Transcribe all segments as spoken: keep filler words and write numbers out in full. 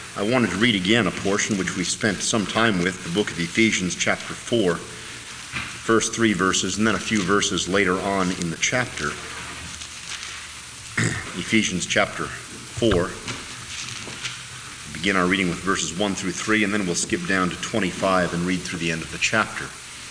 I wanted to read again a portion which we spent some time with, the book of Ephesians chapter four, first three verses, and then a few verses later on in the chapter. Ephesians chapter four. We begin our reading with verses one through three, and then we'll skip down to twenty-five and read through the end of the chapter.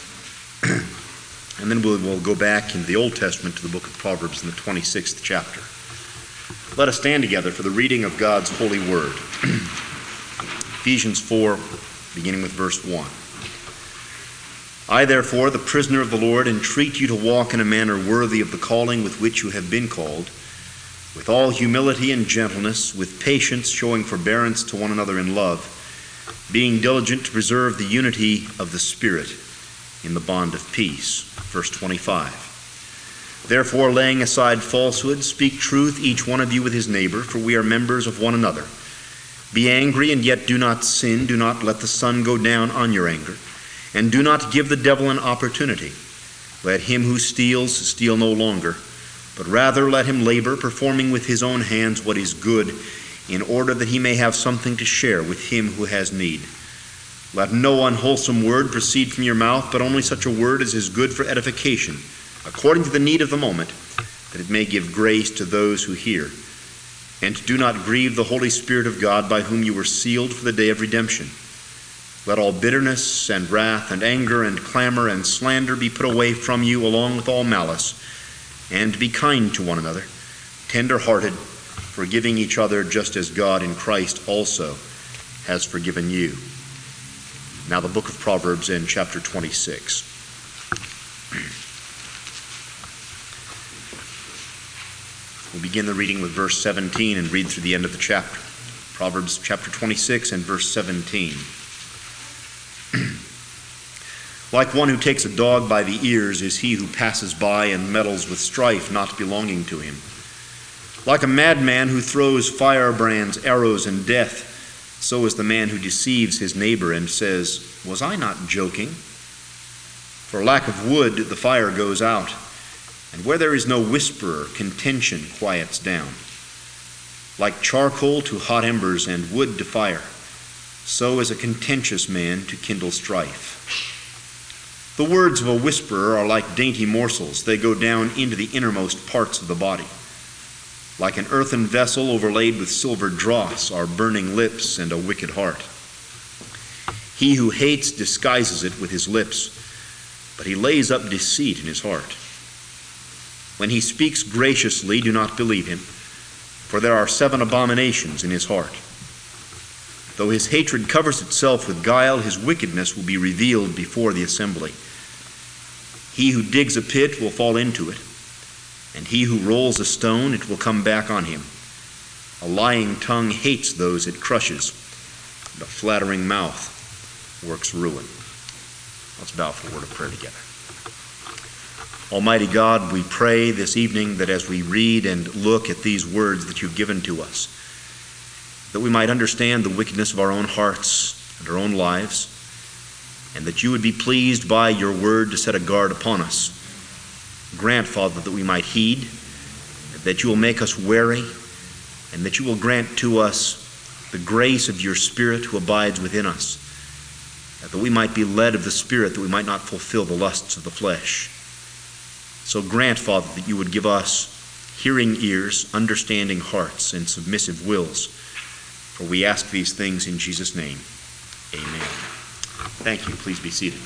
And then we'll, we'll go back into the Old Testament to the book of Proverbs in the twenty-sixth chapter. Let us stand together for the reading of God's holy word. Ephesians four, beginning with verse one. I, therefore, the prisoner of the Lord, entreat you to walk in a manner worthy of the calling with which you have been called, with all humility and gentleness, with patience, showing forbearance to one another in love, being diligent to preserve the unity of the Spirit in the bond of peace. Verse twenty-five. Therefore, laying aside falsehood, speak truth, each one of you with his neighbor, for we are members of one another. Be angry, and yet do not sin. Do not let the sun go down on your anger. And do not give the devil an opportunity. Let him who steals steal no longer, but rather let him labor, performing with his own hands what is good, in order that he may have something to share with him who has need. Let no unwholesome word proceed from your mouth, but only such a word as is good for edification, according to the need of the moment, that it may give grace to those who hear. And do not grieve the Holy Spirit of God, by whom you were sealed for the day of redemption. Let all bitterness and wrath and anger and clamor and slander be put away from you, along with all malice. And be kind to one another, tender-hearted, forgiving each other, just as God in Christ also has forgiven you. Now the book of Proverbs in chapter twenty-six. We'll begin the reading with verse seventeen and read through the end of the chapter. Proverbs chapter twenty-six and verse seventeen. Like one who takes a dog by the ears is he who passes by and meddles with strife not belonging to him. Like a madman who throws firebrands, arrows, and death, so is the man who deceives his neighbor and says, "Was I not joking?" For lack of wood the fire goes out, and where there is no whisperer, contention quiets down. Like charcoal to hot embers and wood to fire, so is a contentious man to kindle strife. The words of a whisperer are like dainty morsels. They go down into the innermost parts of the body. Like an earthen vessel overlaid with silver dross are burning lips and a wicked heart. He who hates disguises it with his lips, but he lays up deceit in his heart. When he speaks graciously, do not believe him, for there are seven abominations in his heart. Though his hatred covers itself with guile, his wickedness will be revealed before the assembly. He who digs a pit will fall into it, and he who rolls a stone, it will come back on him. A lying tongue hates those it crushes, and a flattering mouth works ruin. Let's bow for a word of prayer together. Almighty God, we pray this evening that as we read and look at these words that you've given to us, that we might understand the wickedness of our own hearts and our own lives, and that you would be pleased by your word to set a guard upon us. Grant, Father, that we might heed, that you will make us wary, and that you will grant to us the grace of your Spirit who abides within us, that we might be led of the Spirit, that we might not fulfill the lusts of the flesh. So grant, Father, that you would give us hearing ears, understanding hearts, and submissive wills. For we ask these things in Jesus' name. Amen. Thank you. Please be seated.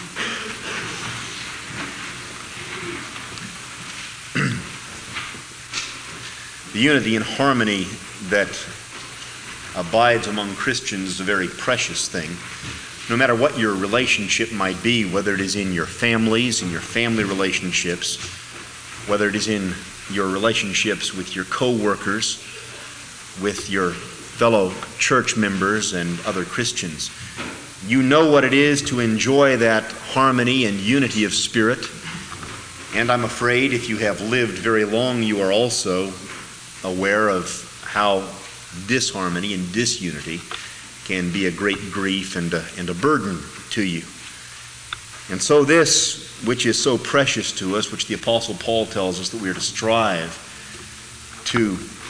The unity and harmony that abides among Christians is a very precious thing. No matter what your relationship might be, whether it is in your families, in your family relationships, whether it is in your relationships with your co-workers, with your fellow church members and other Christians, you know what it is to enjoy that harmony and unity of spirit. And I'm afraid if you have lived very long, you are also aware of how disharmony and disunity can be a great grief and a, and a burden to you. And so this, which is so precious to us, which the Apostle Paul tells us that we are to strive to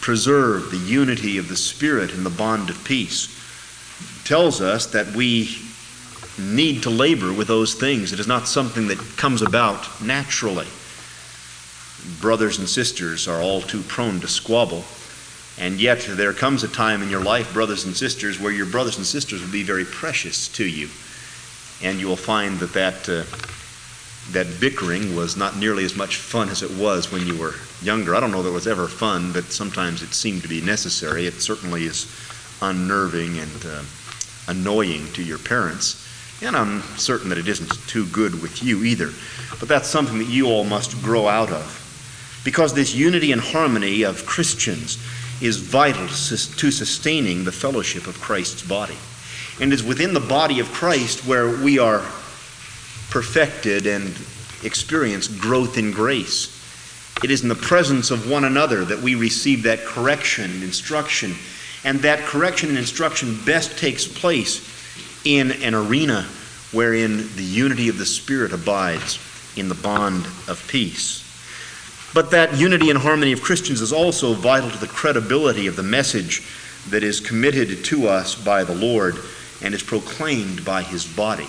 preserve the unity of the Spirit in the bond of peace tells us that we need to labor with those things. It is not something that comes about naturally. Brothers and sisters are all too prone to squabble, and yet there comes a time in your life, brothers and sisters, where your brothers and sisters will be very precious to you, and you will find that that, uh, that bickering was not nearly as much fun as it was when you were younger. I don't know that it was ever fun, but sometimes it seemed to be necessary. It certainly is unnerving and uh, annoying to your parents. And I'm certain that it isn't too good with you either. But that's something that you all must grow out of. Because this unity and harmony of Christians is vital to sustaining the fellowship of Christ's body. And it's within the body of Christ where we are perfected and experience growth in grace. It is in the presence of one another that we receive that correction and instruction. And that correction and instruction best takes place in an arena wherein the unity of the Spirit abides in the bond of peace. But that unity and harmony of Christians is also vital to the credibility of the message that is committed to us by the Lord and is proclaimed by His body.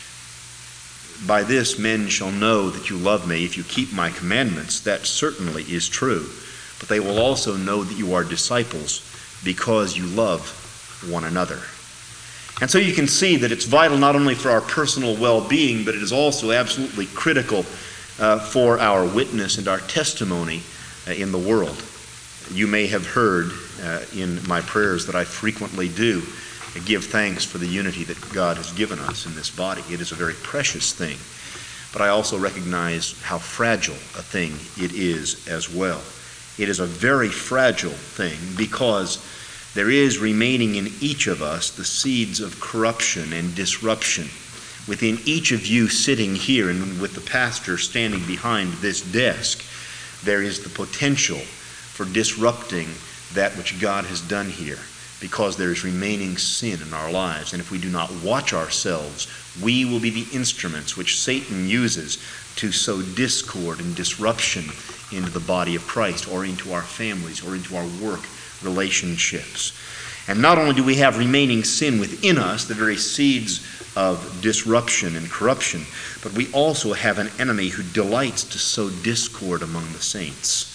By this men shall know that you love me if you keep my commandments. That certainly is true. But they will also know that you are disciples because you love one another. And so you can see that it's vital not only for our personal well-being, but it is also absolutely critical uh, for our witness and our testimony uh, in the world. You may have heard uh, in my prayers that I frequently do give thanks for the unity that God has given us in this body. It is a very precious thing. But I also recognize how fragile a thing it is as well. It is a very fragile thing because there is remaining in each of us the seeds of corruption and disruption. Within each of you sitting here and with the pastor standing behind this desk, there is the potential for disrupting that which God has done here, because there is remaining sin in our lives. And if we do not watch ourselves, we will be the instruments which Satan uses to sow discord and disruption into the body of Christ, or into our families, or into our work relationships. And not only do we have remaining sin within us, the very seeds of disruption and corruption, but we also have an enemy who delights to sow discord among the saints.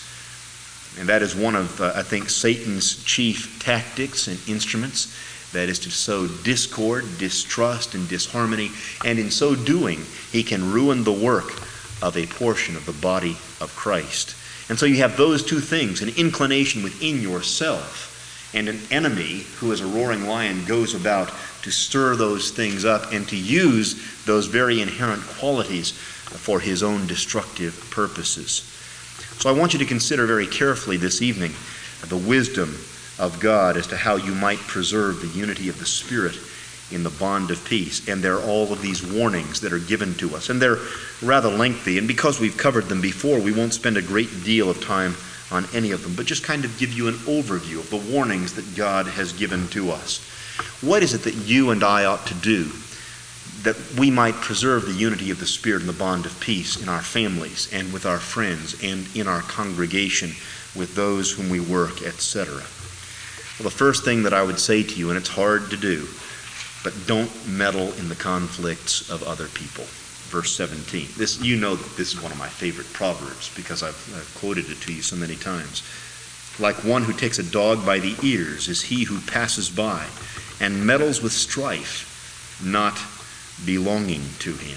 And that is one of, uh, I think, Satan's chief tactics and instruments. That is to sow discord, distrust, and disharmony. And in so doing, he can ruin the work of a portion of the body of Christ. And so you have those two things, an inclination within yourself and an enemy who as a roaring lion goes about to stir those things up and to use those very inherent qualities for his own destructive purposes. So I want you to consider very carefully this evening the wisdom of God as to how you might preserve the unity of the Spirit in the bond of peace. And there are all of these warnings that are given to us. And they're rather lengthy. And because we've covered them before, we won't spend a great deal of time on any of them, but just kind of give you an overview of the warnings that God has given to us. What is it that you and I ought to do that we might preserve the unity of the Spirit and the bond of peace in our families and with our friends and in our congregation with those whom we work, et cetera? Well, the first thing that I would say to you, and it's hard to do, but don't meddle in the conflicts of other people. Verse seventeen. This, you know that this is one of my favorite proverbs because I've, I've quoted it to you so many times. Like one who takes a dog by the ears is he who passes by and meddles with strife, not belonging to him.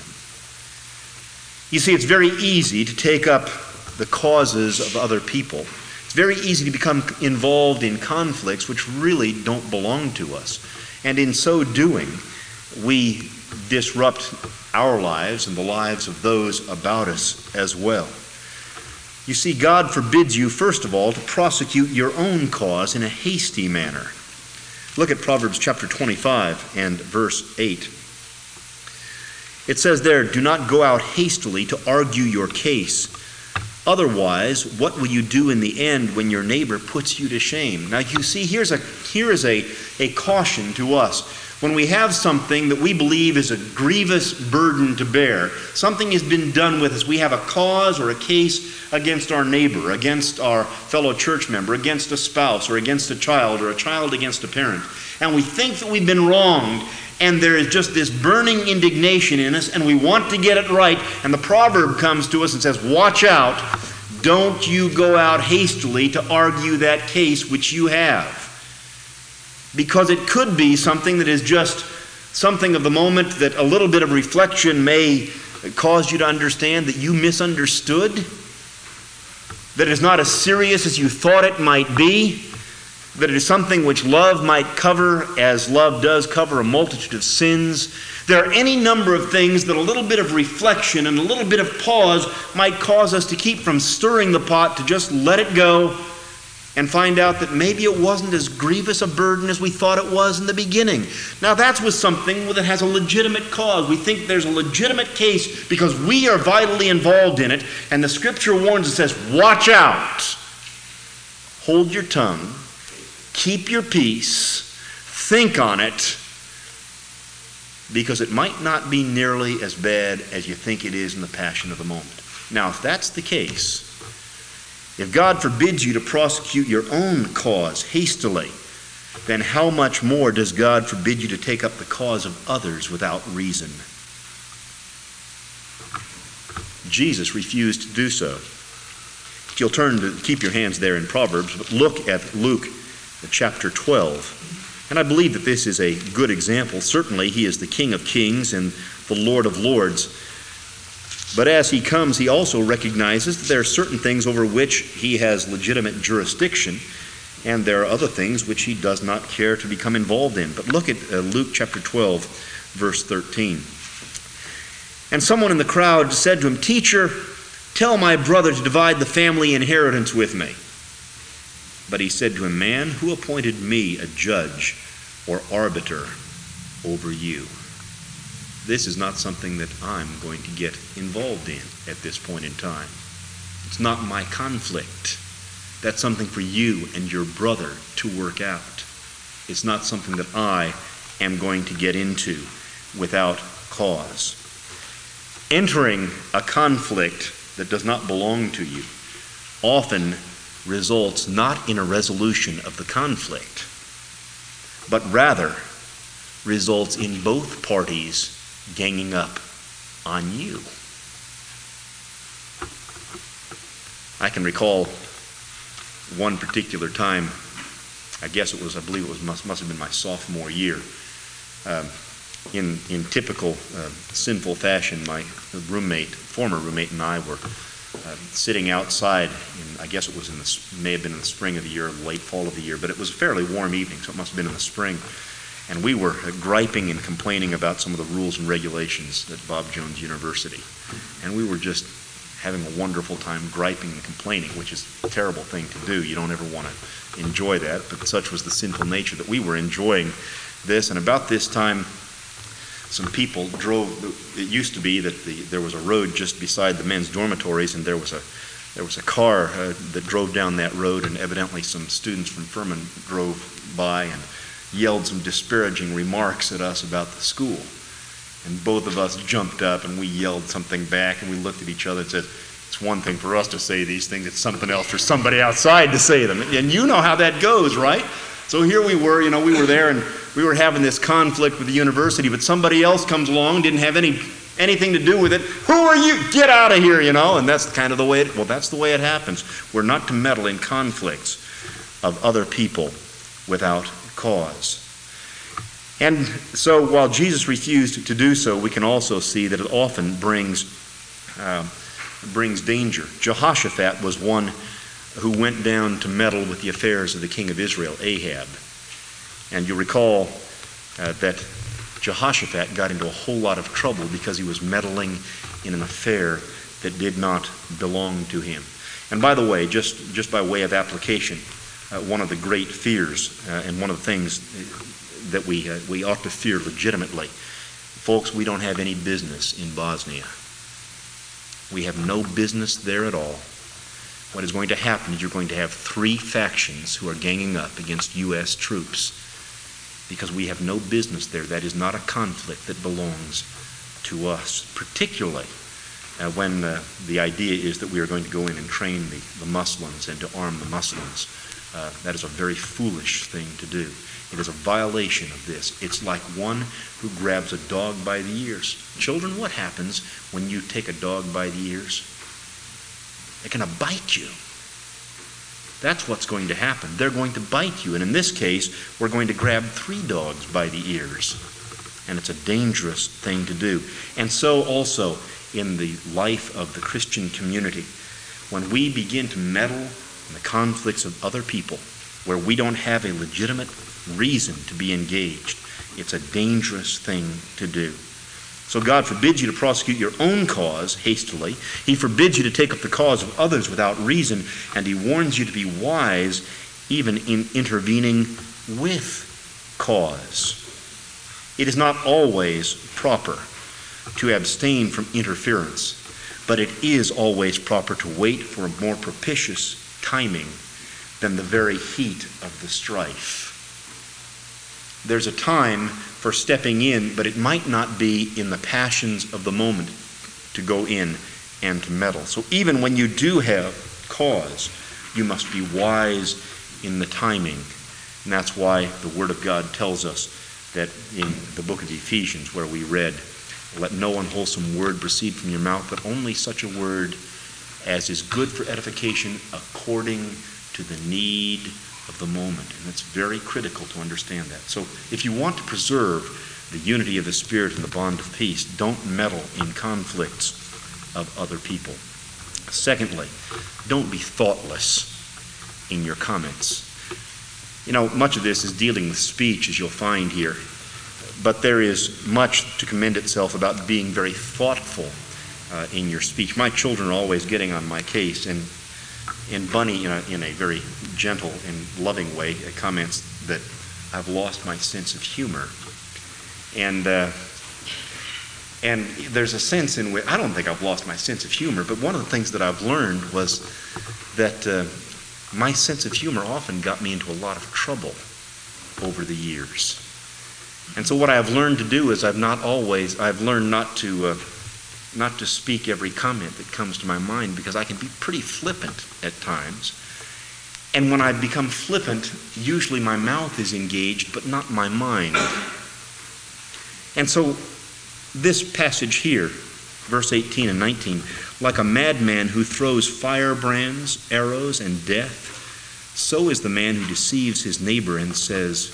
You see, it's very easy to take up the causes of other people. It's very easy to become involved in conflicts which really don't belong to us. And in so doing, we disrupt our lives and the lives of those about us as well. You see, God forbids you, first of all, to prosecute your own cause in a hasty manner. Look at Proverbs chapter twenty-five and verse eight. It says there, "Do not go out hastily to argue your case. Otherwise, what will you do in the end when your neighbor puts you to shame?" Now you see, here's a here is a, a caution to us. When we have something that we believe is a grievous burden to bear, something has been done with us, we have a cause or a case against our neighbor, against our fellow church member, against a spouse, or against a child, or a child against a parent, and we think that we've been wronged, and there is just this burning indignation in us, and we want to get it right, and the proverb comes to us and says, watch out, don't you go out hastily to argue that case which you have. Because it could be something that is just something of the moment that a little bit of reflection may cause you to understand that you misunderstood, that it is not as serious as you thought it might be, that it is something which love might cover as love does cover a multitude of sins. There are any number of things that a little bit of reflection and a little bit of pause might cause us to keep from stirring the pot, to just let it go and find out that maybe it wasn't as grievous a burden as we thought it was in the beginning. Now that's with something that has a legitimate cause. We think there's a legitimate case because we are vitally involved in it, and the Scripture warns and says, watch out. Hold your tongue. Keep your peace. Think on it, because it might not be nearly as bad as you think it is in the passion of the moment. Now, if that's the case, if God forbids you to prosecute your own cause hastily, then how much more does God forbid you to take up the cause of others without reason? Jesus refused to do so. If you'll turn to, keep your hands there in Proverbs, but look at Luke chapter twelve. And I believe that this is a good example. Certainly, he is the King of Kings and the Lord of Lords. But as he comes, he also recognizes that there are certain things over which he has legitimate jurisdiction, and there are other things which he does not care to become involved in. But look at uh, Luke chapter twelve, verse thirteen. And someone in the crowd said to him, "Teacher, tell my brother to divide the family inheritance with me." But he said to him, "Man, who appointed me a judge or arbiter over you?" This is not something that I'm going to get involved in at this point in time. It's not my conflict. That's something for you and your brother to work out. It's not something that I am going to get into without cause. Entering a conflict that does not belong to you often results not in a resolution of the conflict, but rather results in both parties ganging up on you. I can recall one particular time, I guess it was, I believe it was, must, must have been my sophomore year. Um, in, in typical uh, sinful fashion, my roommate, former roommate and I were uh, sitting outside, in, I guess it was in the, may have been in the spring of the year, late fall of the year, but it was a fairly warm evening, so it must have been in the spring. And we were uh, griping and complaining about some of the rules and regulations at Bob Jones University. And we were just having a wonderful time griping and complaining, which is a terrible thing to do. You don't ever want to enjoy that, but such was the sinful nature that we were enjoying this. And about this time, some people drove. It used to be that the, there was a road just beside the men's dormitories, and there was a there was a car uh, that drove down that road, and evidently some students from Furman drove by and yelled some disparaging remarks at us about the school. And both of us jumped up and we yelled something back, and we looked at each other and said, "It's one thing for us to say these things, it's something else for somebody outside to say them." And you know how that goes, right? So here we were, you know, we were there and we were having this conflict with the university, but somebody else comes along, didn't have any anything to do with it. "Who are you? Get out of here," you know, and that's kind of the way it, well, that's the way it happens. We're not to meddle in conflicts of other people without cause. And so while Jesus refused to do so, we can also see that it often brings uh, brings danger. Jehoshaphat was one who went down to meddle with the affairs of the king of Israel, Ahab. And you recall uh, that Jehoshaphat got into a whole lot of trouble because he was meddling in an affair that did not belong to him. And by the way, just, just by way of application, uh, one of the great fears uh, and one of the things that we, uh, we ought to fear legitimately, folks, we don't have any business in Bosnia. We have no business there at all. What is going to happen is you're going to have three factions who are ganging up against U S troops. because we have no business there. That is not a conflict that belongs to us, particularly uh, when uh, the idea is that we are going to go in and train the, the Muslims and to arm the Muslims. Uh, that is a very foolish thing to do. It is a violation of this. It's like one who grabs a dog by the ears. Children, what happens when you take a dog by the ears? They're going to bite you. That's what's going to happen. They're going to bite you. And in this case, we're going to grab three dogs by the ears. And it's a dangerous thing to do. And so also in the life of the Christian community, when we begin to meddle in the conflicts of other people, where we don't have a legitimate reason to be engaged, it's a dangerous thing to do. So God forbids you to prosecute your own cause hastily. He forbids you to take up the cause of others without reason, and he warns you to be wise even in intervening with cause. It is not always proper to abstain from interference, but it is always proper to wait for a more propitious timing than the very heat of the strife. There's a time for stepping in, but it might not be in the passions of the moment to go in and to meddle. So even when you do have cause, you must be wise in the timing. And that's why the Word of God tells us that in the book of Ephesians, where we read, "Let no unwholesome word proceed from your mouth, but only such a word as is good for edification according to the need of the moment." And it's very critical to understand that. So if you want to preserve the unity of the Spirit and the bond of peace, don't meddle in conflicts of other people. Secondly, don't be thoughtless in your comments. You know, much of this is dealing with speech, as you'll find here, but there is much to commend itself about being very thoughtful uh, in your speech. My children are always getting on my case, and And Bunny, in a, in a very gentle and loving way, comments that I've lost my sense of humor. And uh, and there's a sense in which, I don't think I've lost my sense of humor, but one of the things that I've learned was that uh, my sense of humor often got me into a lot of trouble over the years. And so what I've learned to do is I've not always, I've learned not to... Uh, not to speak every comment that comes to my mind, because I can be pretty flippant at times. And when I become flippant, usually my mouth is engaged, but not my mind. And so this passage here, verse eighteen and nineteen, like a madman who throws firebrands, arrows, and death, so is the man who deceives his neighbor and says,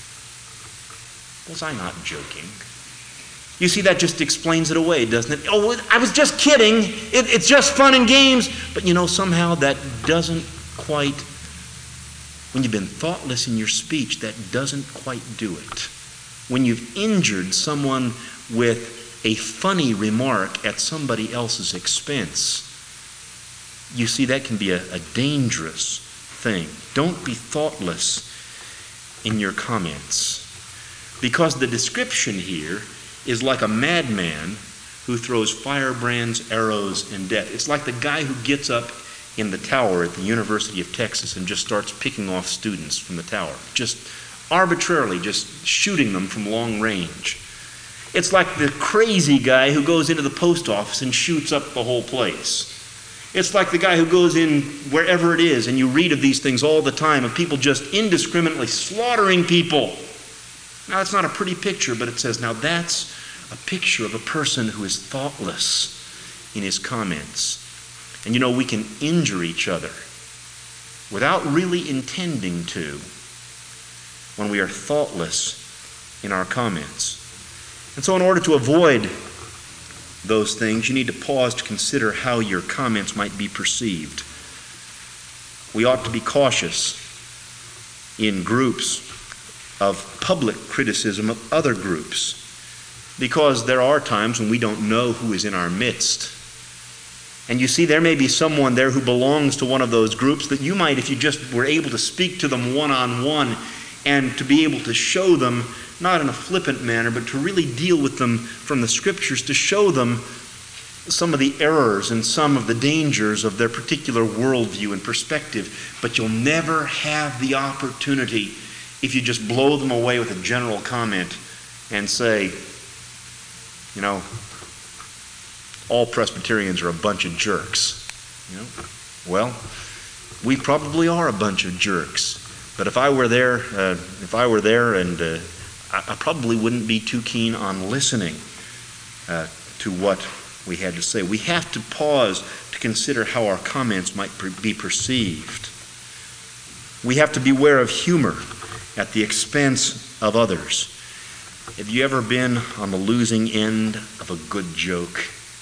"Was I not joking?" You see, that just explains it away, doesn't it? Oh, I was just kidding. It, it's just fun and games. But you know, somehow that doesn't quite, when you've been thoughtless in your speech, that doesn't quite do it. When you've injured someone with a funny remark at somebody else's expense, you see, that can be a, a dangerous thing. Don't be thoughtless in your comments, because the description here is like a madman who throws firebrands, arrows, and death. It's like the guy who gets up in the tower at the University of Texas and just starts picking off students from the tower, just arbitrarily, just shooting them from long range. It's like the crazy guy who goes into the post office and shoots up the whole place. It's like the guy who goes in wherever it is, and you read of these things all the time, of people just indiscriminately slaughtering people. Now, it's not a pretty picture, but it says, now that's a picture of a person who is thoughtless in his comments. And you know, we can injure each other without really intending to when we are thoughtless in our comments. And so in order to avoid those things, you need to pause to consider how your comments might be perceived. We ought to be cautious in groups of public criticism of other groups, because there are times when we don't know who is in our midst. And you see, there may be someone there who belongs to one of those groups that you might, if you just were able to speak to them one-on-one and to be able to show them, not in a flippant manner, but to really deal with them from the Scriptures, to show them some of the errors and some of the dangers of their particular worldview and perspective. But you'll never have the opportunity if you just blow them away with a general comment and say, you know, all Presbyterians are a bunch of jerks. You know, well, we probably are a bunch of jerks. But if I were there, uh, if I were there, and uh, I, I probably wouldn't be too keen on listening uh, to what we had to say. We have to pause to consider how our comments might per- be perceived. We have to beware of humor at the expense of others. Have you ever been on the losing end of a good joke?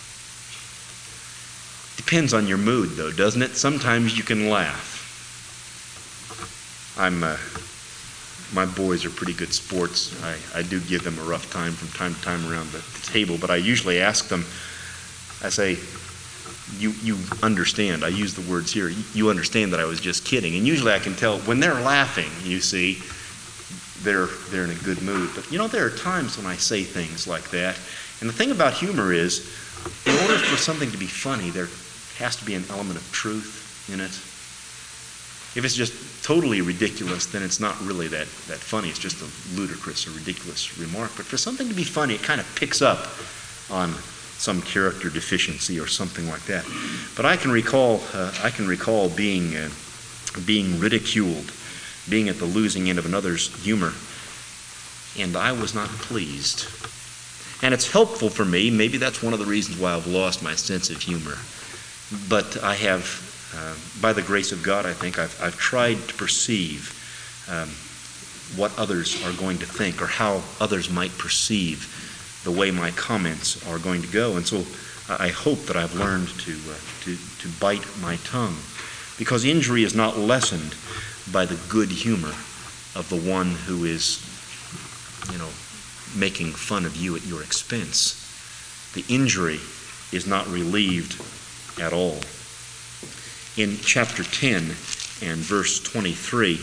Depends on your mood, though, doesn't it? Sometimes you can laugh. I'm, uh, my boys are pretty good sports. I, I do give them a rough time from time to time around the, the table, but I usually ask them, I say, you you understand, I use the words here, you understand that I was just kidding. And usually I can tell, when they're laughing, you see, they're they're in a good mood. But you know, there are times when I say things like that. And the thing about humor is, in order for something to be funny, there has to be an element of truth in it. If it's just totally ridiculous, then it's not really that, that funny. It's just a ludicrous or ridiculous remark. But for something to be funny, it kind of picks up on some character deficiency or something like that. But I can recall, uh, I can recall being uh, being ridiculed, being at the losing end of another's humor, and I was not pleased. And it's helpful for me. Maybe that's one of the reasons why I've lost my sense of humor. But I have, uh, by the grace of God, I think I've, I've tried to perceive um, what others are going to think, or how others might perceive the way my comments are going to go. And so I hope that I've learned to, uh, to, to bite my tongue, because injury is not lessened by the good humor of the one who is, you know, making fun of you at your expense. The injury is not relieved at all. In chapter ten and verse twenty-three,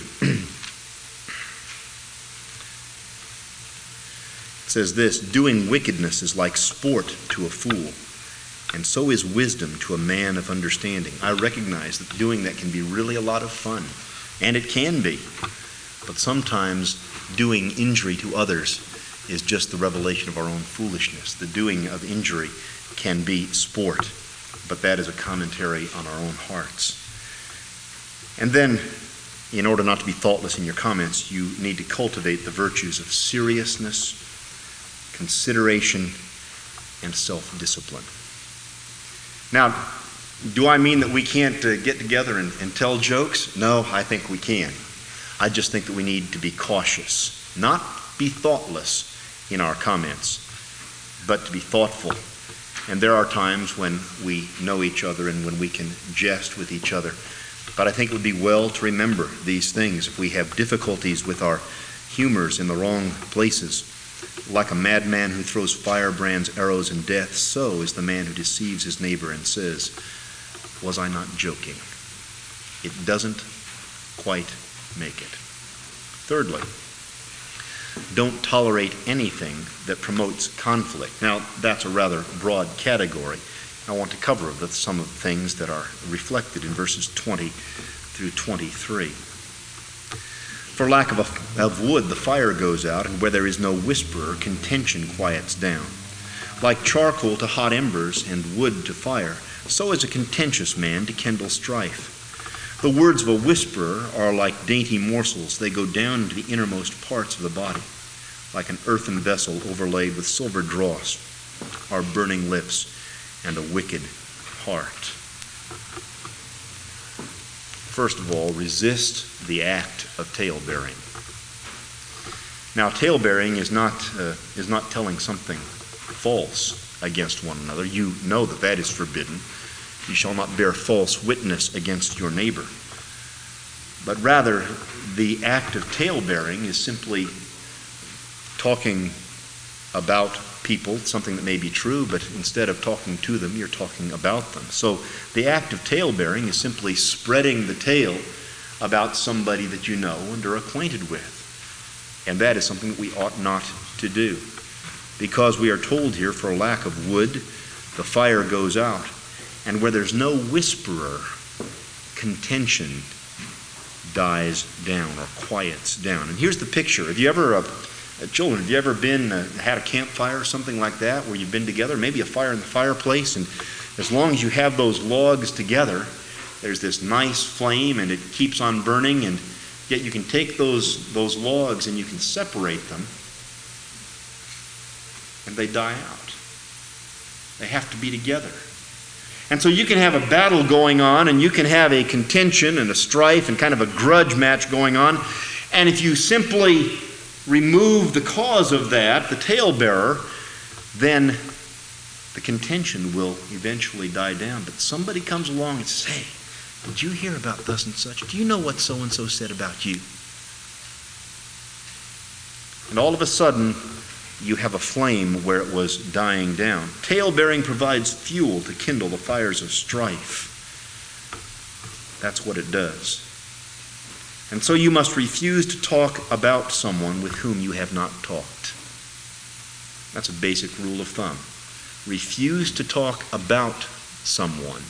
it says this, "Doing wickedness is like sport to a fool, and so is wisdom to a man of understanding." I recognize that doing that can be really a lot of fun, and it can be. But sometimes doing injury to others is just the revelation of our own foolishness. The doing of injury can be sport, but that is a commentary on our own hearts. And then, in order not to be thoughtless in your comments, you need to cultivate the virtues of seriousness, consideration, and self-discipline. Now, do I mean that we can't uh, get together and, and tell jokes? No, I think we can. I just think that we need to be cautious, not be thoughtless in our comments, but to be thoughtful. And there are times when we know each other and when we can jest with each other. But I think it would be well to remember these things if we have difficulties with our humors in the wrong places. Like a madman who throws firebrands, arrows, and death, so is the man who deceives his neighbor and says, "Was I not joking?" It doesn't quite make it. Thirdly, don't tolerate anything that promotes conflict. Now, that's a rather broad category. I want to cover some of the things that are reflected in verses twenty through twenty-three. For lack of, a, of wood, the fire goes out, and where there is no whisperer, contention quiets down. Like charcoal to hot embers and wood to fire, so is a contentious man to kindle strife. The words of a whisperer are like dainty morsels. They go down into the innermost parts of the body. Like an earthen vessel overlaid with silver dross are burning lips and a wicked heart. First of all, resist the act of talebearing. Now, talebearing is not uh, is not telling something false against one another. You know that that is forbidden. You shall not bear false witness against your neighbor. But rather, the act of talebearing is simply talking about people, something that may be true, but instead of talking to them, you're talking about them. So the act of talebearing is simply spreading the tale about somebody that you know and are acquainted with. And that is something that we ought not to do. Because we are told here, for lack of wood, the fire goes out. And where there's no whisperer, contention dies down or quiets down. And here's the picture. Have you ever, uh, children, have you ever been, uh, had a campfire or something like that where you've been together? Maybe a fire in the fireplace, and as long as you have those logs together, there's this nice flame and it keeps on burning, and yet you can take those, those logs and you can separate them and they die out. They have to be together. And so you can have a battle going on, and you can have a contention and a strife and kind of a grudge match going on. And if you simply remove the cause of that, the talebearer, then the contention will eventually die down. But somebody comes along and says, hey, did you hear about thus and such? Do you know what so-and-so said about you? And all of a sudden, you have a flame where it was dying down. Tale-bearing provides fuel to kindle the fires of strife. That's what it does. And so you must refuse to talk about someone with whom you have not talked. That's a basic rule of thumb. Refuse to talk about someone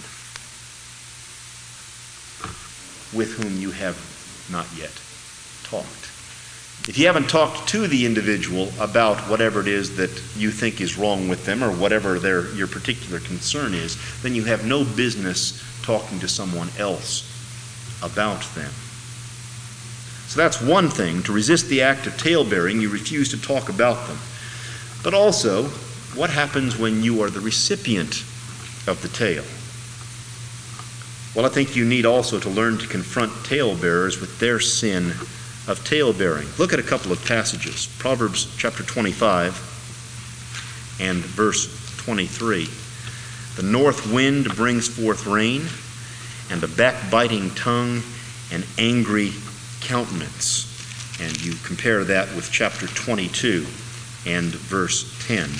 with whom you have not yet talked. If you haven't talked to the individual about whatever it is that you think is wrong with them or whatever their, your particular concern is, then you have no business talking to someone else about them. So that's one thing. To resist the act of tale-bearing, you refuse to talk about them. But also, what happens when you are the recipient of the tale? Well, I think you need also to learn to confront tale-bearers with their sin of tale-bearing. Look at a couple of passages. Proverbs chapter twenty-five and verse twenty-three. The north wind brings forth rain, and a backbiting tongue an angry countenance. And you compare that with chapter twenty-two and verse ten.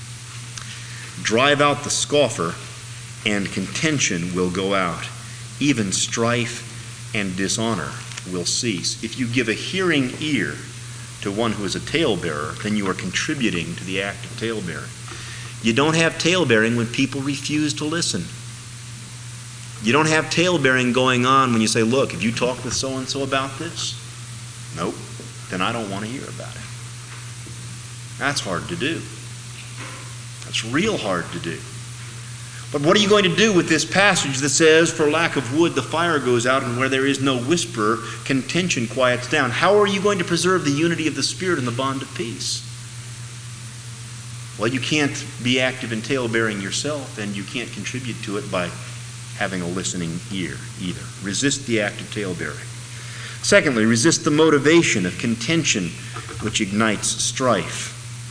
Drive out the scoffer, and contention will go out. Even strife and dishonor will cease. If you give a hearing ear to one who is a talebearer, then you are contributing to the act of talebearing. You don't have talebearing when people refuse to listen. You don't have talebearing going on when you say, look, have you talked with so-and-so about this? Nope. Then I don't want to hear about it. That's hard to do. That's real hard to do. But what are you going to do with this passage that says, for lack of wood, the fire goes out, and where there is no whisperer, contention quiets down? How are you going to preserve the unity of the Spirit and the bond of peace? Well, you can't be active in tale-bearing yourself, and you can't contribute to it by having a listening ear either. Resist the act of tale-bearing. Secondly, resist the motivation of contention which ignites strife.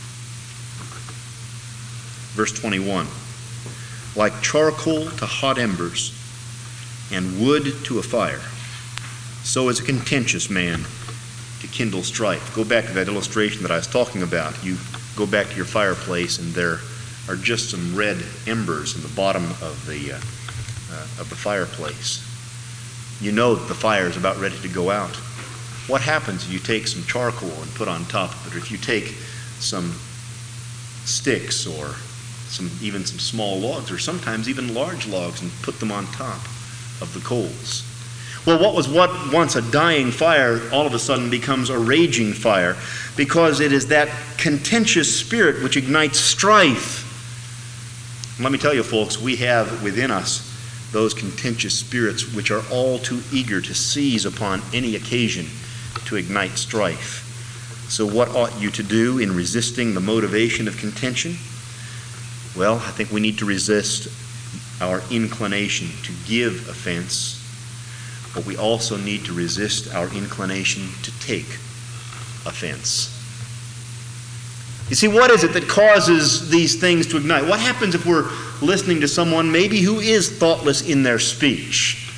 Verse twenty-one. Like charcoal to hot embers, and wood to a fire, so is a contentious man to kindle strife. Go back to that illustration that I was talking about. You go back to your fireplace, and there are just some red embers in the bottom of the uh, uh, of the fireplace. You know that the fire is about ready to go out. What happens if you take some charcoal and put on top of it, or if you take some sticks or some even some small logs, or sometimes even large logs, and put them on top of the coals? Well, what was what once a dying fire all of a sudden becomes a raging fire, because it is that contentious spirit which ignites strife. And let me tell you, folks, we have within us those contentious spirits which are all too eager to seize upon any occasion to ignite strife. So what ought you to do in resisting the motivation of contention? Well, I think we need to resist our inclination to give offense, but we also need to resist our inclination to take offense. You see, what is it that causes these things to ignite? What happens if we're listening to someone maybe who is thoughtless in their speech?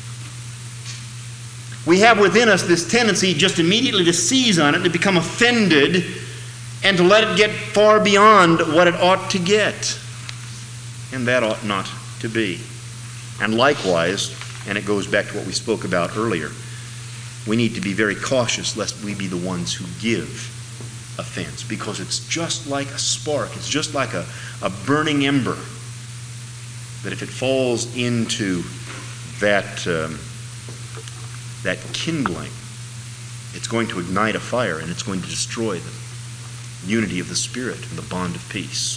We have within us this tendency just immediately to seize on it, to become offended, and to let it get far beyond what it ought to get. And that ought not to be. And likewise, and it goes back to what we spoke about earlier, we need to be very cautious lest we be the ones who give offense, because it's just like a spark, it's just like a, a burning ember, that if it falls into that um, that kindling, it's going to ignite a fire and it's going to destroy the unity of the Spirit and the bond of peace.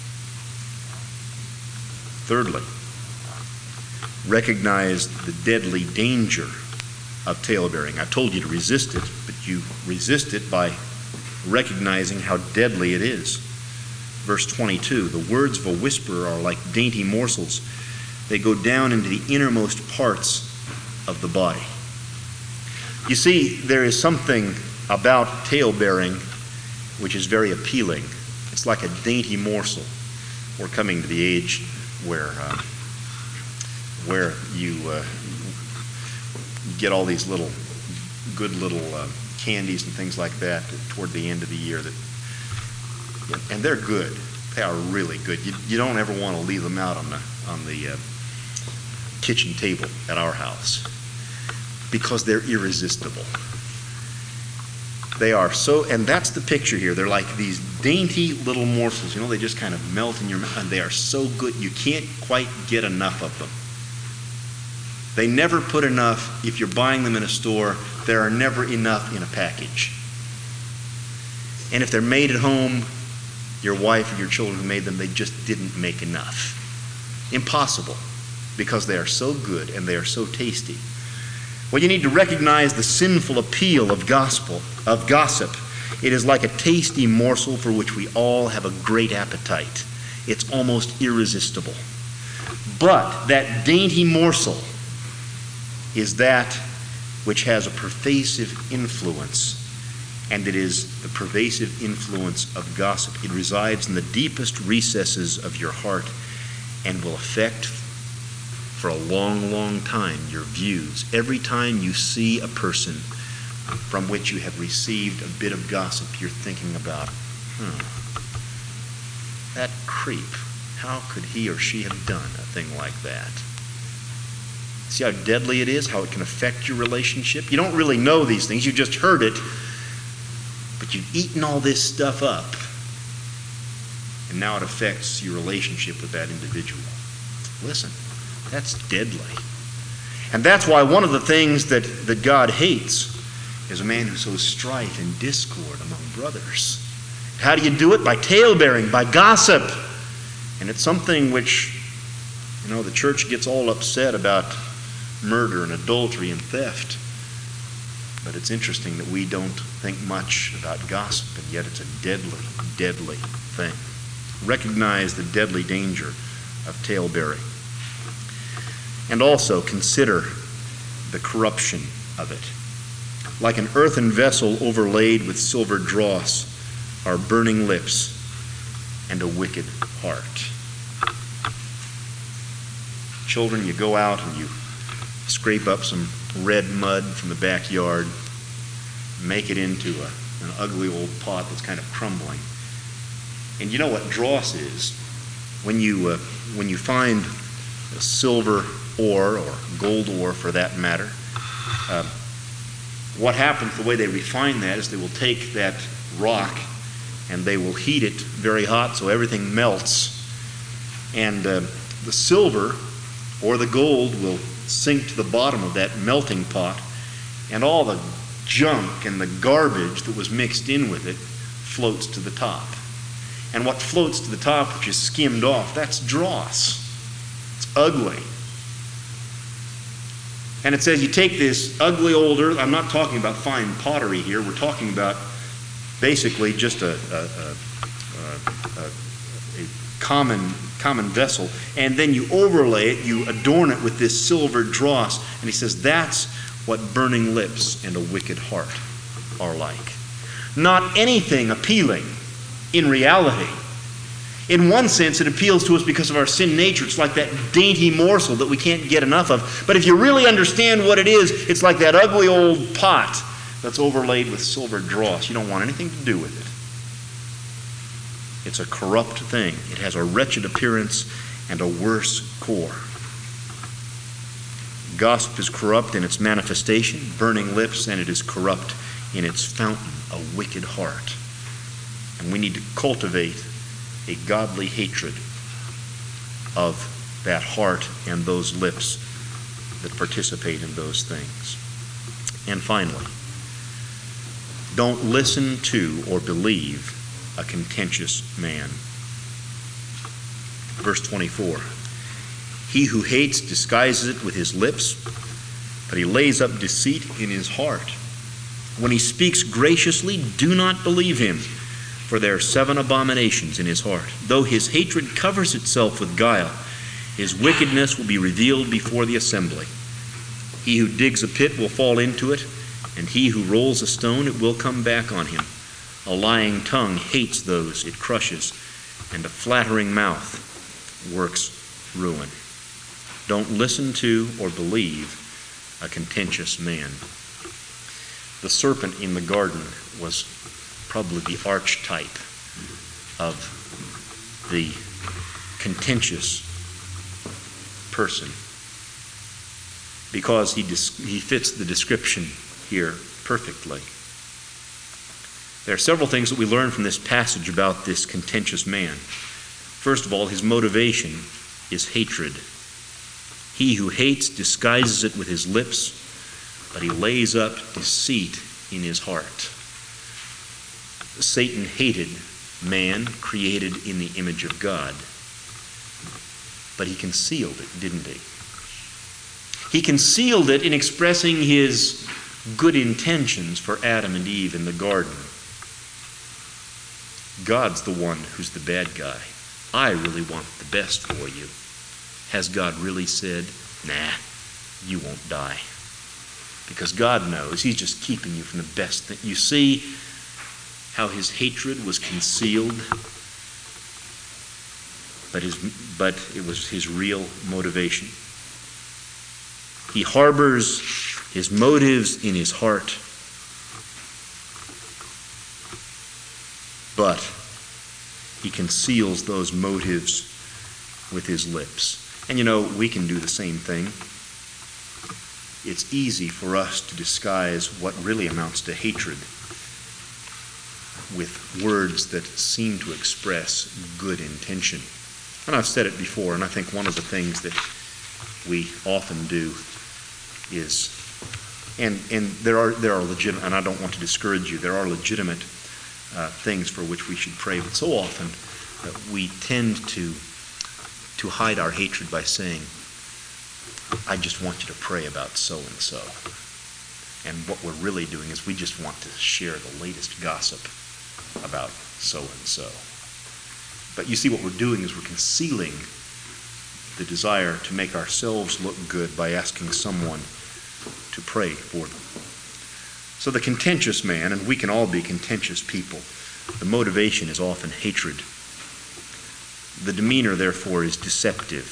Thirdly, recognize the deadly danger of talebearing. I've told you to resist it, but you resist it by recognizing how deadly it is. Verse twenty-two, the words of a whisperer are like dainty morsels. They go down into the innermost parts of the body. You see, there is something about talebearing which is very appealing. It's like a dainty morsel. We're coming to the age where uh, where you, uh, you get all these little, good little uh, candies and things like that toward the end of the year, that, and they're good. They are really good. You, you don't ever want to leave them out on the on the uh, kitchen table at our house because they're irresistible. They are so, and that's the picture here. They're like these dainty little morsels. You know, they just kind of melt in your mouth, and they are so good you can't quite get enough of them. They never put enough. If you're buying them in a store, there are never enough in a package. And if they're made at home, your wife or your children who made them, they just didn't make enough. Impossible, because they are so good and they are so tasty. Well, you need to recognize the sinful appeal of gospel, of gossip. It is like a tasty morsel for which we all have a great appetite. It's almost irresistible. But that dainty morsel is that which has a pervasive influence, and it is the pervasive influence of gossip. It resides in the deepest recesses of your heart and will affect for a long, long time your views. Every time you see a person from which you have received a bit of gossip, you're thinking about, hmm, that creep, how could he or she have done a thing like that? See how deadly it is, how it can affect your relationship? You don't really know these things, you just heard it, but you've eaten all this stuff up, and now it affects your relationship with that individual. Listen, that's deadly. And that's why one of the things that, that God hates is a man who sows strife and discord among brothers. How do you do it? By talebearing, by gossip. And it's something which, you know, the church gets all upset about murder and adultery and theft. But it's interesting that we don't think much about gossip, and yet it's a deadly, deadly thing. Recognize the deadly danger of talebearing. And also consider the corruption of it. Like an earthen vessel overlaid with silver dross are burning lips and a wicked heart. Children, you go out and you scrape up some red mud from the backyard, make it into a, an ugly old pot that's kind of crumbling. And you know what dross is? When you, uh, when you find a silver ore, or gold ore for that matter, uh, what happens, the way they refine that, is they will take that rock and they will heat it very hot so everything melts. And uh, the silver or the gold will sink to the bottom of that melting pot, and all the junk and the garbage that was mixed in with it floats to the top. And what floats to the top, which is skimmed off, that's dross. It's ugly. And it says you take this ugly old earth. I'm not talking about fine pottery here. We're talking about basically just a, a, a, a, a common, common vessel. And then you overlay it, you adorn it with this silver dross. And he says that's what burning lips and a wicked heart are like. Not anything appealing in reality. In one sense, it appeals to us because of our sin nature. It's like that dainty morsel that we can't get enough of. But if you really understand what it is, it's like that ugly old pot that's overlaid with silver dross. You don't want anything to do with it. It's a corrupt thing. It has a wretched appearance and a worse core. Gossip is corrupt in its manifestation, burning lips, and it is corrupt in its fountain, a wicked heart. And we need to cultivate a godly hatred of that heart and those lips that participate in those things. And finally, don't listen to or believe a contentious man. Verse twenty-four, he who hates disguises it with his lips, but he lays up deceit in his heart. When he speaks graciously, do not believe him, for there are seven abominations in his heart. Though his hatred covers itself with guile, his wickedness will be revealed before the assembly. He who digs a pit will fall into it, and he who rolls a stone, it will come back on him. A lying tongue hates those it crushes, and a flattering mouth works ruin. Don't listen to or believe a contentious man. The serpent in the garden was probably the archetype of the contentious person, because he dis- he fits the description here perfectly. There are several things that we learn from this passage about this contentious man. First of all, his motivation is hatred. He who hates disguises it with his lips, but he lays up deceit in his heart. Satan hated man created in the image of God, but he concealed it, didn't he? He concealed it in expressing his good intentions for Adam and Eve in the garden. God's the one who's the bad guy. I really want the best for you. Has God really said, nah, you won't die? Because God knows he's just keeping you from the best thing. You see how his hatred was concealed, but his but it was his real motivation. He harbors his motives in his heart, but he conceals those motives with his lips. And you know, we can do the same thing. It's easy for us to disguise what really amounts to hatred with words that seem to express good intention. And I've said it before, and I think one of the things that we often do is, and and there are there are legitimate, and I don't want to discourage you, there are legitimate uh, things for which we should pray, but so often uh, we tend to to hide our hatred by saying, I just want you to pray about so-and-so. And what we're really doing is we just want to share the latest gossip about so-and-so. But you see, what we're doing is we're concealing the desire to make ourselves look good by asking someone to pray for them. So the contentious man, and we can all be contentious people, the motivation is often hatred. The demeanor, therefore, is deceptive.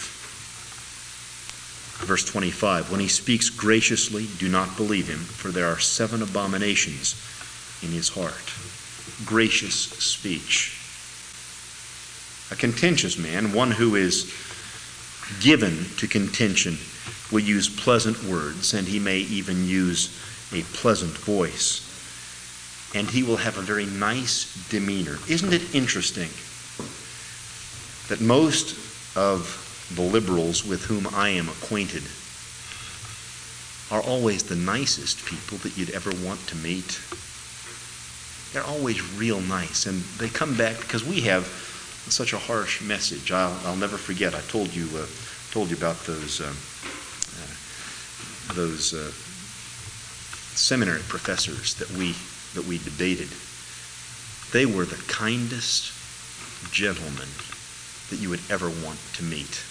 Verse twenty-five, when he speaks graciously, do not believe him, for there are seven abominations in his heart. Gracious speech. A contentious man, one who is given to contention, will use pleasant words, and he may even use a pleasant voice. And he will have a very nice demeanor. Isn't it interesting that most of the liberals with whom I am acquainted are always the nicest people that you'd ever want to meet? They're always real nice, and they come back because we have such a harsh message. I'll, I'll never forget. I told you uh, told you about those um, uh, those uh, seminary professors that we that we debated. They were the kindest gentlemen that you would ever want to meet.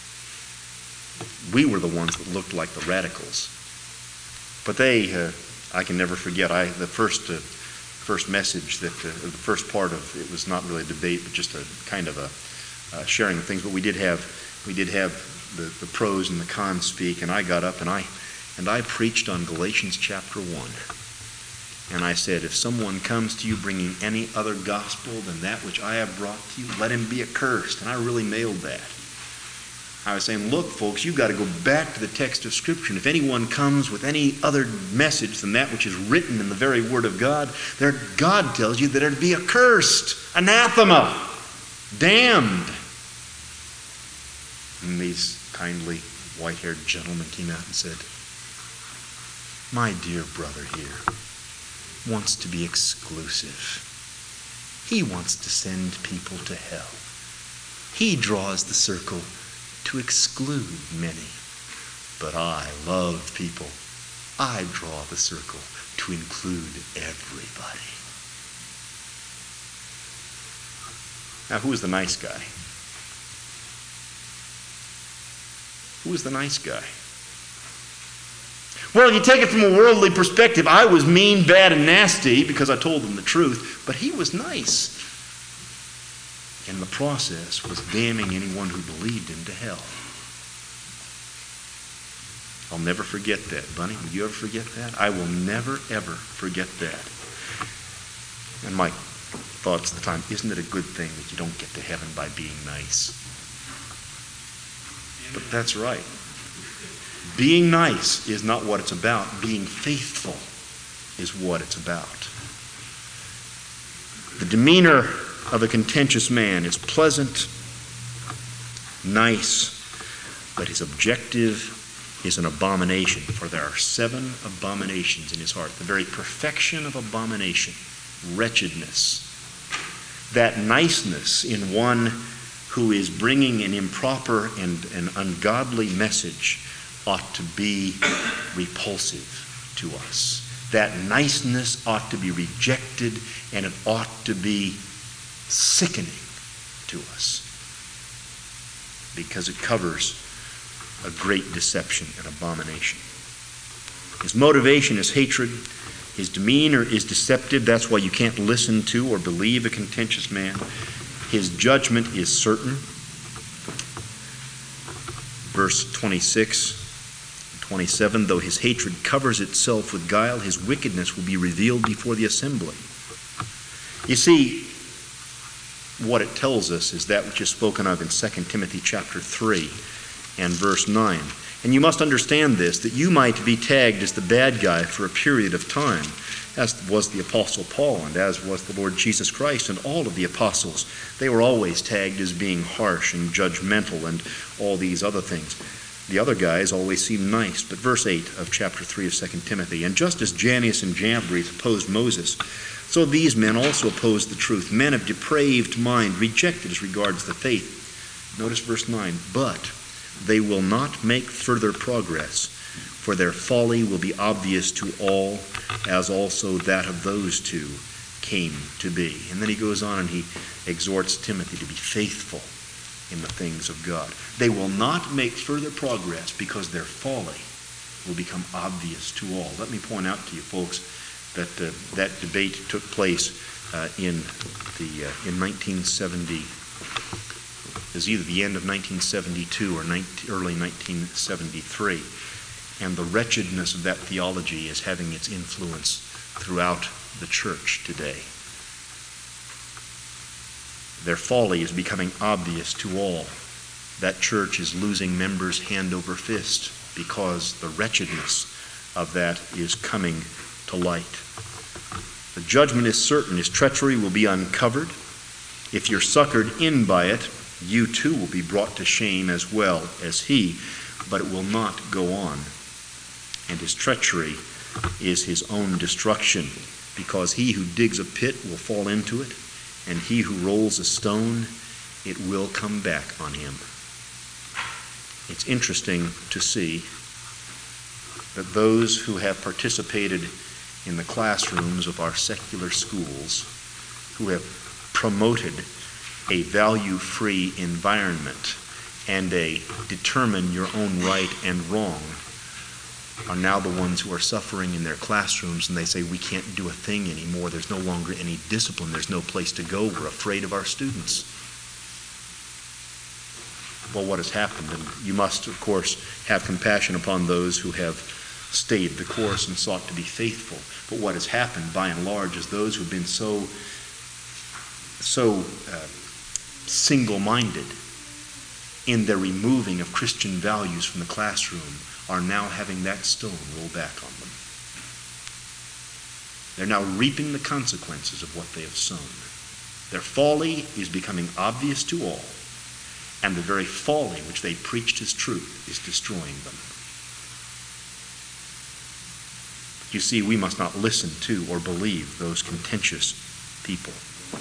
We were the ones that looked like the radicals. But they, uh, I can never forget, I the first uh, first message that, uh, the first part of, it was not really a debate, but just a kind of a uh, sharing of things, but we did have, we did have the, the pros and the cons speak, and I got up and I, and I preached on Galatians chapter one. And I said, if someone comes to you bringing any other gospel than that which I have brought to you, let him be accursed. And I really nailed that. I was saying, look, folks, you've got to go back to the text of Scripture. And if anyone comes with any other message than that which is written in the very Word of God, there, God tells you that they're to be accursed, anathema, damned. And these kindly white-haired gentlemen came out and said, my dear brother here wants to be exclusive. He wants to send people to hell. He draws the circle to exclude many. But I love people. I draw the circle to include everybody. Now, who is the nice guy? Who is the nice guy? Well, if you take it from a worldly perspective, I was mean, bad, and nasty because I told them the truth, but he was nice. In the process, was damning anyone who believed him to hell. I'll never forget that. Bunny, will you ever forget that? I will never, ever forget that. And my thoughts at the time, isn't it a good thing that you don't get to heaven by being nice? But that's right. Being nice is not what it's about. Being faithful is what it's about. The demeanor of a contentious man is pleasant, nice, but his objective is an abomination, for there are seven abominations in his heart. The very perfection of abomination, wretchedness. That niceness in one who is bringing an improper and an ungodly message ought to be repulsive to us. That niceness ought to be rejected, and it ought to be sickening to us, because it covers a great deception and abomination. His motivation is hatred. His demeanor is deceptive. That's why you can't listen to or believe a contentious man. His judgment is certain. Verse twenty-six and twenty-seven, though his hatred covers itself with guile, his wickedness will be revealed before the assembly. You see, what it tells us is that which is spoken of in Second Timothy chapter three and verse nine. And you must understand this, that you might be tagged as the bad guy for a period of time, as was the Apostle Paul and as was the Lord Jesus Christ and all of the apostles. They were always tagged as being harsh and judgmental and all these other things. The other guys always seem nice. But verse eight of chapter three of Second Timothy, and just as Jannes and Jambres opposed Moses, so these men also opposed the truth. Men of depraved mind, rejected as regards the faith. Notice verse nine, but they will not make further progress, for their folly will be obvious to all, as also that of those two came to be. And then he goes on and he exhorts Timothy to be faithful in the things of God. They will not make further progress because their folly will become obvious to all. Let me point out to you, folks, that uh, that debate took place uh, in the uh, in nineteen seventy. It was either the end of nineteen seventy-two or nineteen, early nineteen seventy-three. And the wretchedness of that theology is having its influence throughout the church today. Their folly is becoming obvious to all. That church is losing members hand over fist because the wretchedness of that is coming to light. The judgment is certain. His treachery will be uncovered. If you're suckered in by it, you too will be brought to shame as well as he, but it will not go on. And his treachery is his own destruction, because he who digs a pit will fall into it, and he who rolls a stone, it will come back on him. It's interesting to see that those who have participated in the classrooms of our secular schools, who have promoted a value-free environment and a determine your own right and wrong, are now the ones who are suffering in their classrooms, and they say, we can't do a thing anymore. There's no longer any discipline. There's no place to go. We're afraid of our students. Well, what has happened? And you must, of course, have compassion upon those who have stayed the course and sought to be faithful. But what has happened, by and large, is those who've been so, so uh, single-minded in their removing of Christian values from the classroom are now having that stone roll back on them. They're now reaping the consequences of what they have sown. Their folly is becoming obvious to all, and the very folly which they preached as truth is destroying them. You see, we must not listen to or believe those contentious people.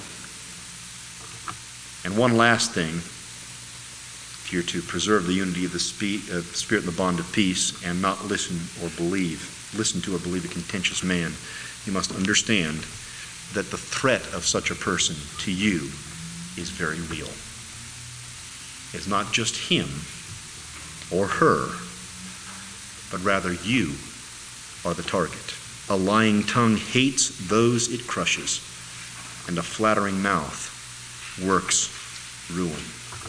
And one last thing, if you're to preserve the unity of the spe- uh, Spirit and the bond of peace and not listen or believe, listen to or believe a contentious man, you must understand that the threat of such a person to you is very real. It's not just him or her, but rather you are the target. A lying tongue hates those it crushes, and a flattering mouth works ruin.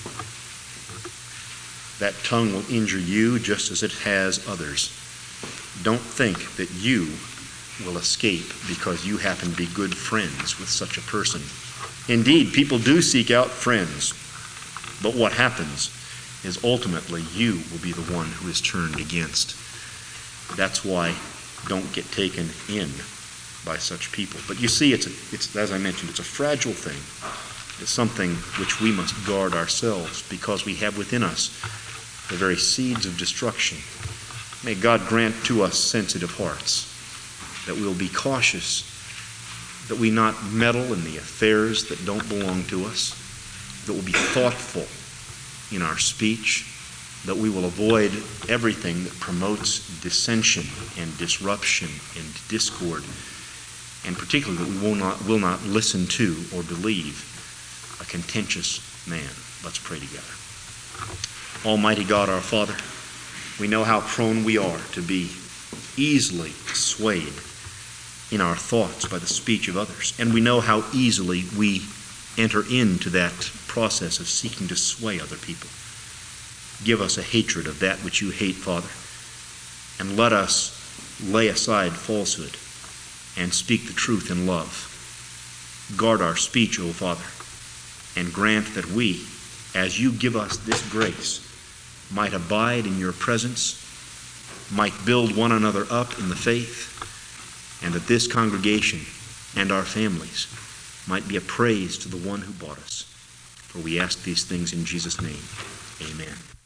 That tongue will injure you just as it has others. Don't think that you will escape because you happen to be good friends with such a person. Indeed, people do seek out friends, but what happens is ultimately you will be the one who is turned against. That's why don't get taken in by such people. But you see, it's, a, it's as I mentioned, it's a fragile thing. It's something which we must guard ourselves because we have within us the very seeds of destruction. May God grant to us sensitive hearts, that we will be cautious, that we not meddle in the affairs that don't belong to us, that we'll be thoughtful in our speech, that we will avoid everything that promotes dissension and disruption and discord, and particularly that we will not, will not listen to or believe a contentious man. Let's pray together. Almighty God, our Father, we know how prone we are to be easily swayed in our thoughts by the speech of others, and we know how easily we enter into that process of seeking to sway other people. Give us a hatred of that which you hate, Father, and let us lay aside falsehood and speak the truth in love. Guard our speech, O Father, and grant that we, as you give us this grace, might abide in your presence, might build one another up in the faith, and that this congregation and our families might be a praise to the one who bought us. For we ask these things in Jesus' name. Amen.